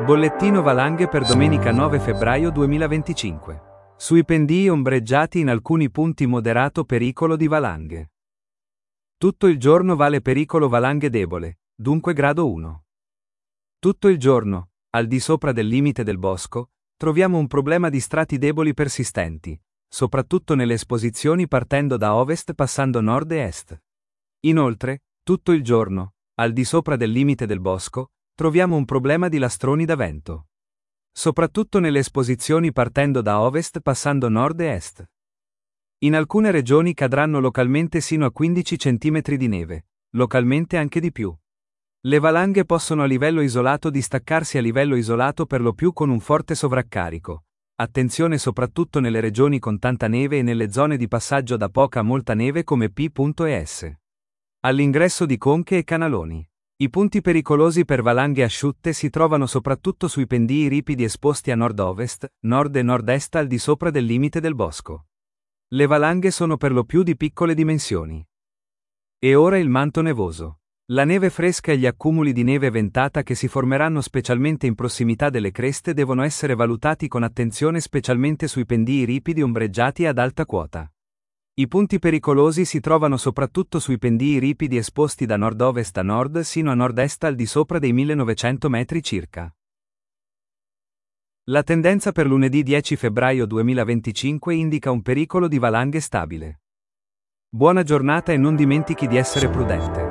Bollettino valanghe per domenica 9 febbraio 2025. Sui pendii ombreggiati in alcuni punti moderato pericolo di valanghe. Tutto il giorno vale pericolo valanghe debole, dunque grado 1. Tutto il giorno, al di sopra del limite del bosco, troviamo un problema di strati deboli persistenti, soprattutto nelle esposizioni partendo da ovest passando nord e est. Inoltre, tutto il giorno, al di sopra del limite del bosco, troviamo un problema di lastroni da vento. Soprattutto nelle esposizioni partendo da ovest passando nord e est. In alcune regioni cadranno localmente sino a 15 cm di neve, localmente anche di più. Le valanghe possono a livello isolato distaccarsi a livello isolato per lo più con un forte sovraccarico. Attenzione soprattutto nelle regioni con tanta neve e nelle zone di passaggio da poca a molta neve come P. e S. All'ingresso di conche e canaloni. I punti pericolosi per valanghe asciutte si trovano soprattutto sui pendii ripidi esposti a nord-ovest, nord e nord-est al di sopra del limite del bosco. Le valanghe sono per lo più di piccole dimensioni. E ora il manto nevoso. La neve fresca e gli accumuli di neve ventata che si formeranno specialmente in prossimità delle creste devono essere valutati con attenzione specialmente sui pendii ripidi ombreggiati ad alta quota. I punti pericolosi si trovano soprattutto sui pendii ripidi esposti da nord-ovest a nord sino a nord-est al di sopra dei 1900 metri circa. La tendenza per lunedì 10 febbraio 2025 indica un pericolo di valanghe stabile. Buona giornata e non dimentichi di essere prudente.